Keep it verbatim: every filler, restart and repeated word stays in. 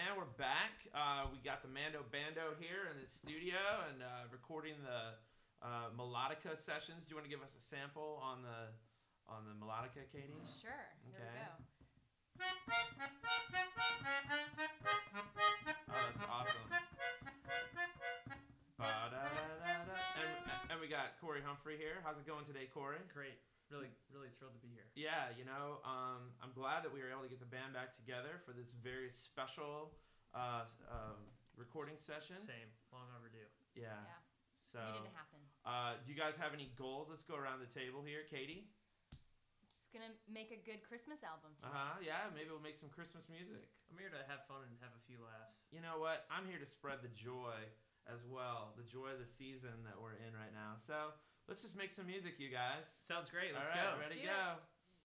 man, we're back. Uh, we got the Mando Bando here in the studio and uh, recording the uh, Melodica sessions. Do you want to give us a sample on the on the Melodica, Katie? Sure. Okay. Here we go. Oh, that's awesome. Ba-da-da-da-da. And, and we got Corey Humphrey here. How's it going today, Corey? Great. Really, really thrilled to be here. Yeah, you know, um, I'm glad that we were able to get the band back together for this very special uh, uh, recording session. Same. Long overdue. Yeah. Yeah. So, Needed to happen. Uh, do you guys have any goals? Let's go around the table here. Katie? Just gonna make a good Christmas album today. Uh-huh, yeah, maybe we'll make some Christmas music. I'm here to have fun and have a few laughs. You know what? I'm here to spread the joy as well, the joy of the season that we're in right now. So let's just make some music, you guys. Sounds great. Let's All right, go. ready Let's to do go. it.